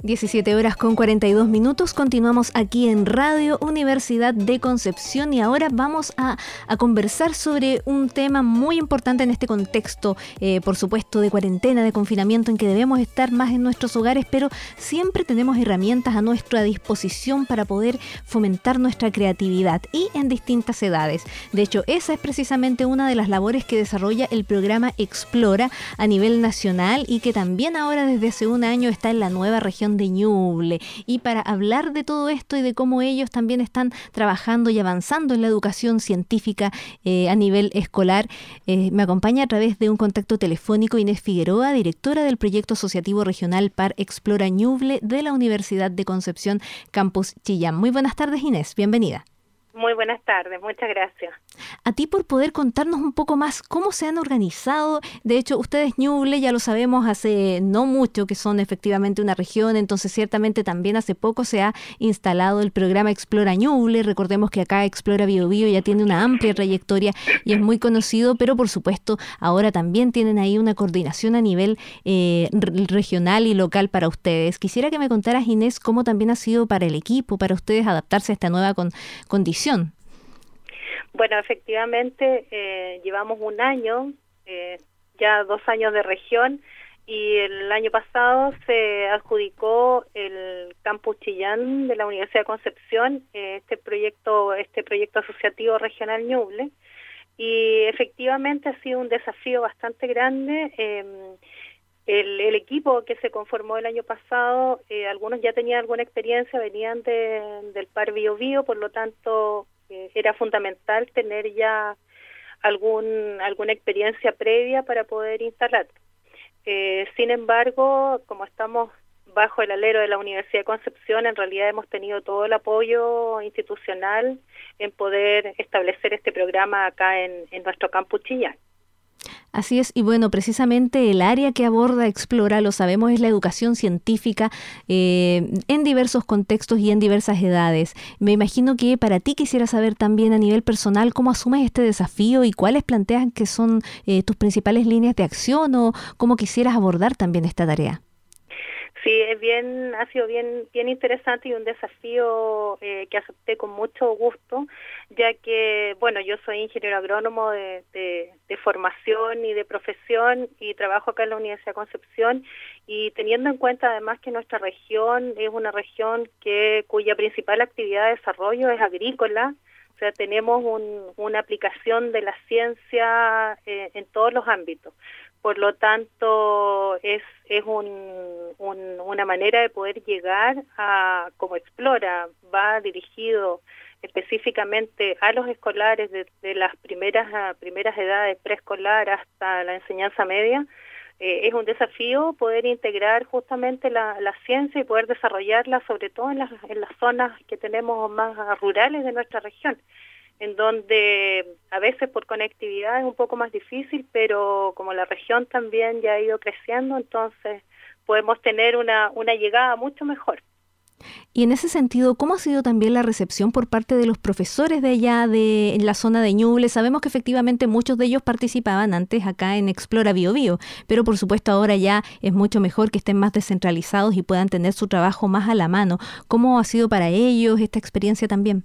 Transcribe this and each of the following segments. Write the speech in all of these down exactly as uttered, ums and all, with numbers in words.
diecisiete horas con cuarenta y dos minutos, continuamos aquí en Radio Universidad de Concepción y ahora vamos a, a conversar sobre un tema muy importante en este contexto, eh, por supuesto de cuarentena, de confinamiento, en que debemos estar más en nuestros hogares, pero siempre tenemos herramientas a nuestra disposición para poder fomentar nuestra creatividad y en distintas edades. De hecho, esa es precisamente una de las labores que desarrolla el programa Explora a nivel nacional y que también ahora desde hace un año está en la nueva región de Ñuble. Y para hablar de todo esto y de cómo ellos también están trabajando y avanzando en la educación científica eh, a nivel escolar, eh, me acompaña a través de un contacto telefónico Inés Figueroa, directora del proyecto asociativo regional Par Explora Ñuble de la Universidad de Concepción, Campus Chillán. Muy buenas tardes, Inés, bienvenida. Muy buenas tardes, muchas gracias. A ti por poder contarnos un poco más cómo se han organizado. De hecho, ustedes Ñuble ya lo sabemos hace no mucho que son efectivamente una región, entonces ciertamente también hace poco se ha instalado el programa Explora Ñuble. Recordemos que acá Explora Biobío ya tiene una amplia trayectoria y es muy conocido, pero por supuesto ahora también tienen ahí una coordinación a nivel eh, regional y local para ustedes. Quisiera que me contaras, Inés, cómo también ha sido para el equipo, para ustedes adaptarse a esta nueva con, condición. Bueno, efectivamente eh, llevamos un año, eh, ya dos años de región, y el año pasado se adjudicó el Campus Chillán de la Universidad de Concepción, eh, este proyecto, este proyecto asociativo regional Ñuble, y efectivamente ha sido un desafío bastante grande. Eh, El, el equipo que se conformó el año pasado, eh, algunos ya tenían alguna experiencia, venían de, del Par Biobío, por lo tanto eh, era fundamental tener ya algún alguna experiencia previa para poder instalar. Eh, sin embargo, como estamos bajo el alero de la Universidad de Concepción, en realidad hemos tenido todo el apoyo institucional en poder establecer este programa acá en, en nuestro campus Chillán. Así es, y bueno, precisamente el área que aborda Explora, lo sabemos, es la educación científica eh, en diversos contextos y en diversas edades. Me imagino que para ti quisiera saber también a nivel personal cómo asumes este desafío y cuáles planteas que son eh, tus principales líneas de acción o cómo quisieras abordar también esta tarea. Sí, es bien, ha sido bien, bien interesante y un desafío eh, que acepté con mucho gusto, ya que, bueno, yo soy ingeniero agrónomo de, de, de formación y de profesión y trabajo acá en la Universidad de Concepción, y teniendo en cuenta además que nuestra región es una región que cuya principal actividad de desarrollo es agrícola. O sea, tenemos un, una aplicación de la ciencia eh, en todos los ámbitos. Por lo tanto, es es un, un, una manera de poder llegar a, como Explora, va dirigido específicamente a los escolares de, de las primeras primeras edades preescolar hasta la enseñanza media. Eh, es un desafío poder integrar justamente la, la ciencia y poder desarrollarla, sobre todo en las, en las zonas que tenemos más rurales de nuestra región, en donde a veces por conectividad es un poco más difícil, pero como la región también ya ha ido creciendo, entonces podemos tener una, una llegada mucho mejor. Y en ese sentido, ¿cómo ha sido también la recepción por parte de los profesores de allá, de en la zona de Ñuble? Sabemos que efectivamente muchos de ellos participaban antes acá en Explora Biobío, pero por supuesto ahora ya es mucho mejor que estén más descentralizados y puedan tener su trabajo más a la mano. ¿Cómo ha sido para ellos esta experiencia también?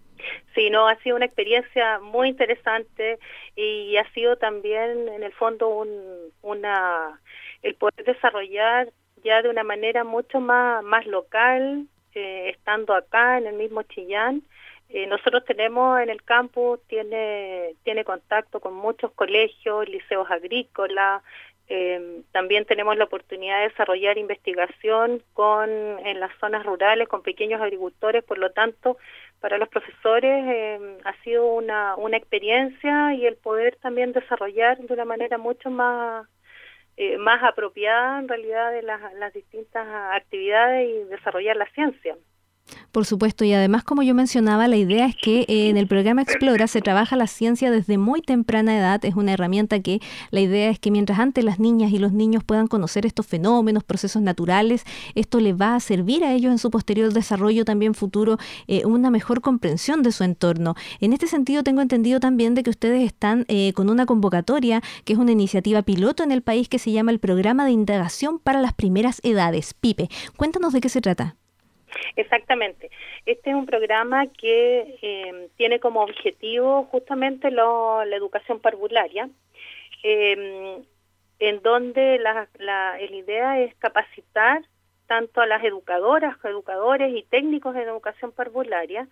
Sí, no, ha sido una experiencia muy interesante y ha sido también en el fondo un, una el poder desarrollar ya de una manera mucho más, más local, eh, estando acá en el mismo Chillán. Eh, nosotros tenemos en el campus, tiene, tiene contacto con muchos colegios, liceos agrícolas, eh, también tenemos la oportunidad de desarrollar investigación con en las zonas rurales con pequeños agricultores, por lo tanto, para los profesores eh, ha sido una, una experiencia y el poder también desarrollar de una manera mucho más Eh, más apropiada en realidad de las, las distintas actividades y desarrollar la ciencia. Por supuesto, y además, como yo mencionaba, la idea es que eh, en el programa Explora se trabaja la ciencia desde muy temprana edad. Es una herramienta que la idea es que mientras antes las niñas y los niños puedan conocer estos fenómenos, procesos naturales, esto les va a servir a ellos en su posterior desarrollo también futuro, eh, una mejor comprensión de su entorno. En este sentido, tengo entendido también de que ustedes están eh, con una convocatoria, que es una iniciativa piloto en el país que se llama el Programa de Indagación para las Primeras Edades, PIPE. Cuéntanos de qué se trata. Exactamente. Este es un programa que eh, tiene como objetivo justamente lo, la educación parvularia, eh, en donde la, la, la idea es capacitar tanto a las educadoras, educadores y técnicos de educación parvularia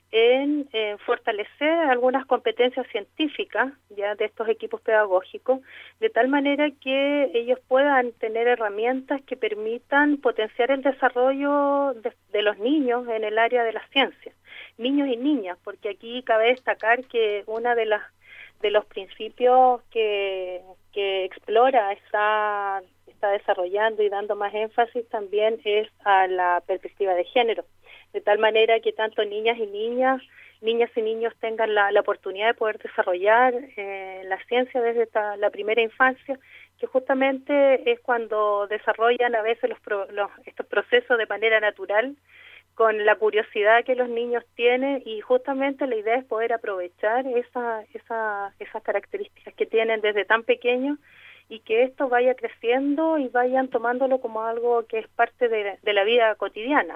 en eh, fortalecer algunas competencias científicas ya de estos equipos pedagógicos, de tal manera que ellos puedan tener herramientas que permitan potenciar el desarrollo de, de los niños en el área de la ciencia, niños y niñas, porque aquí cabe destacar que una de las de los principios que, que Explora está, está desarrollando y dando más énfasis también es a la perspectiva de género, de tal manera que tanto niñas y niñas, niñas y niños tengan la, la oportunidad de poder desarrollar eh, la ciencia desde esta, la primera infancia, que justamente es cuando desarrollan a veces los, pro, los estos procesos de manera natural, con la curiosidad que los niños tienen, y justamente la idea es poder aprovechar esa, esa, esas características que tienen desde tan pequeños, y que esto vaya creciendo y vayan tomándolo como algo que es parte de, de la vida cotidiana.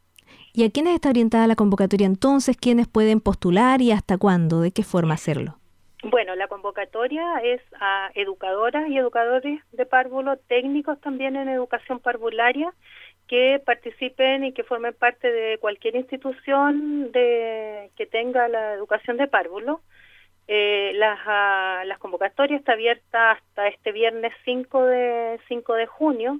¿Y a quiénes está orientada la convocatoria entonces? ¿Quiénes pueden postular y hasta cuándo? ¿De qué forma hacerlo? Bueno, la convocatoria es a educadoras y educadores de párvulo, técnicos también en educación parvularia, que participen y que formen parte de cualquier institución de que tenga la educación de párvulo. Eh, las, uh, las convocatorias está abierta hasta este viernes cinco de junio,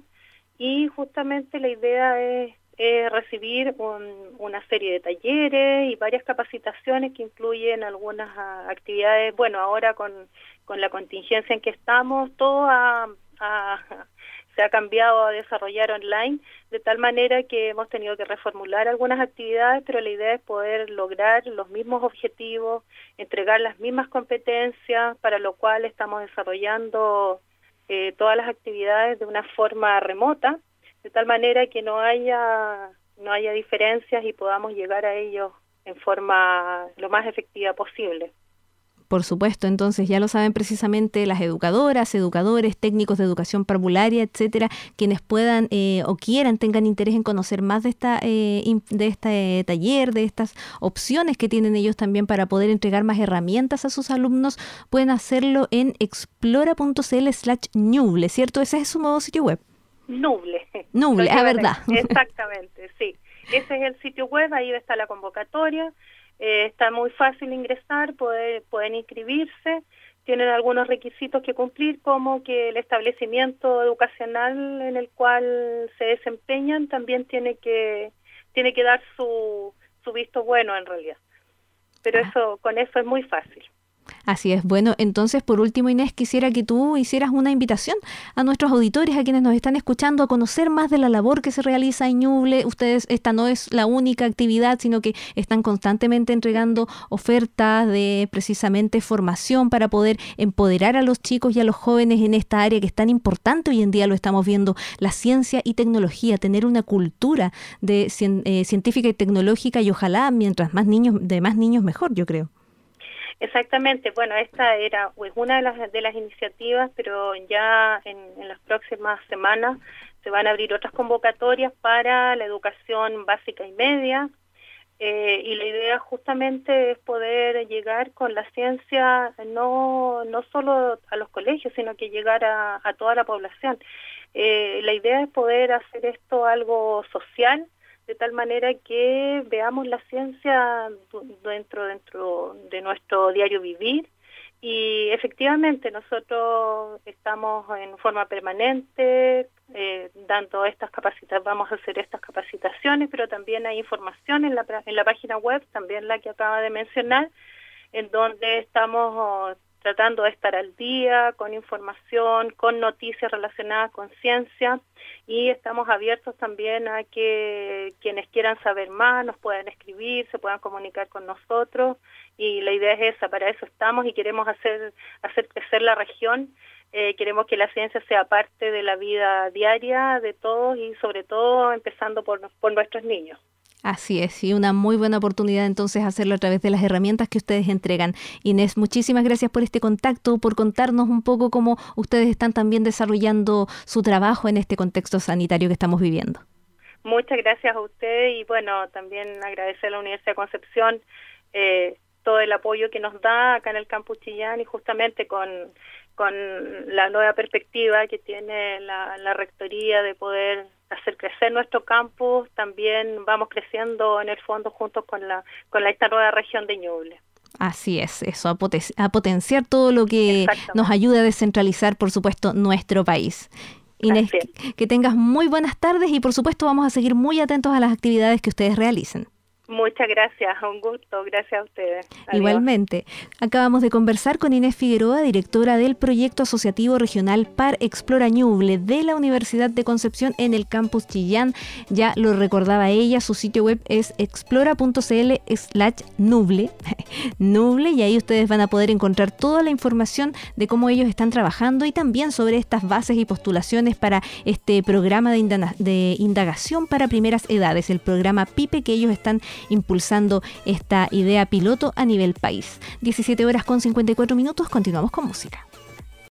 y justamente la idea es Eh, recibir un, una serie de talleres y varias capacitaciones que incluyen algunas uh, actividades. Bueno, ahora con, con la contingencia en que estamos, todo ha, ha, se ha cambiado a desarrollar online, de tal manera que hemos tenido que reformular algunas actividades, pero la idea es poder lograr los mismos objetivos, entregar las mismas competencias, para lo cual estamos desarrollando eh, todas las actividades de una forma remota, de tal manera que no haya no haya diferencias y podamos llegar a ellos en forma lo más efectiva posible. Por supuesto, entonces ya lo saben precisamente las educadoras, educadores, técnicos de educación parvularia, etcétera, quienes puedan eh, o quieran, tengan interés en conocer más de esta eh, de este taller, de estas opciones que tienen ellos también para poder entregar más herramientas a sus alumnos, pueden hacerlo en explora.cl slash ñuble, ¿cierto? Ese es su nuevo sitio web. Nuble. Nuble, ah, verdad. Exactamente, sí. Ese es el sitio web, ahí está la convocatoria, eh, está muy fácil ingresar, poder, pueden inscribirse, tienen algunos requisitos que cumplir, como que el establecimiento educacional en el cual se desempeñan también tiene que tiene que dar su, su visto bueno en realidad. Pero ah. eso con eso es muy fácil. Así es. Bueno, entonces, por último, Inés, quisiera que tú hicieras una invitación a nuestros auditores, a quienes nos están escuchando, a conocer más de la labor que se realiza en Ñuble. Ustedes, esta no es la única actividad, sino que están constantemente entregando ofertas de precisamente formación para poder empoderar a los chicos y a los jóvenes en esta área que es tan importante hoy en día, lo estamos viendo, la ciencia y tecnología, tener una cultura de eh, científica y tecnológica, y ojalá mientras más niños, de más niños mejor, yo creo. Exactamente, bueno, esta era pues, una de las, de las iniciativas, pero ya en, en las próximas semanas se van a abrir otras convocatorias para la educación básica y media, eh, y la idea justamente es poder llegar con la ciencia no, no solo a los colegios, sino que llegar a, a toda la población. Eh, la idea es poder hacer esto algo social, de tal manera que veamos la ciencia dentro dentro de nuestro diario vivir, y efectivamente nosotros estamos en forma permanente eh, dando estas capacitaciones, vamos a hacer estas capacitaciones, pero también hay información en la, en la página web, también la que acaba de mencionar, en donde estamos tratando de estar al día, con información, con noticias relacionadas con ciencia, y estamos abiertos también a que quienes quieran saber más nos puedan escribir, se puedan comunicar con nosotros, y la idea es esa, para eso estamos y queremos hacer, hacer crecer la región. Eh, queremos que la ciencia sea parte de la vida diaria de todos y sobre todo empezando por, por nuestros niños. Así es, y una muy buena oportunidad entonces hacerlo a través de las herramientas que ustedes entregan. Inés, muchísimas gracias por este contacto, por contarnos un poco cómo ustedes están también desarrollando su trabajo en este contexto sanitario que estamos viviendo. Muchas gracias a usted y bueno, también agradecer a la Universidad de Concepción eh, todo el apoyo que nos da acá en el Campus Chillán y justamente con, con la nueva perspectiva que tiene la, la Rectoría de poder hacer crecer nuestro campus, también vamos creciendo en el fondo juntos con la con la, esta nueva región de Ñuble. Así es, eso, a, poten- a potenciar todo lo que nos ayuda a descentralizar, por supuesto, nuestro país. Inés, que, que tengas muy buenas tardes y por supuesto vamos a seguir muy atentos a las actividades que ustedes realicen. Muchas gracias, un gusto, gracias a ustedes. Adiós. Igualmente, acabamos de conversar con Inés Figueroa, directora del Proyecto Asociativo Regional Par Explora Ñuble de la Universidad de Concepción en el Campus Chillán. Ya lo recordaba ella, su sitio web es explora.cl slash nuble, nuble, y ahí ustedes van a poder encontrar toda la información de cómo ellos están trabajando y también sobre estas bases y postulaciones para este programa de, indaga- de indagación para primeras edades, el programa PIPE que ellos están impulsando esta idea piloto a nivel país. diecisiete horas con cincuenta y cuatro minutos, continuamos con música.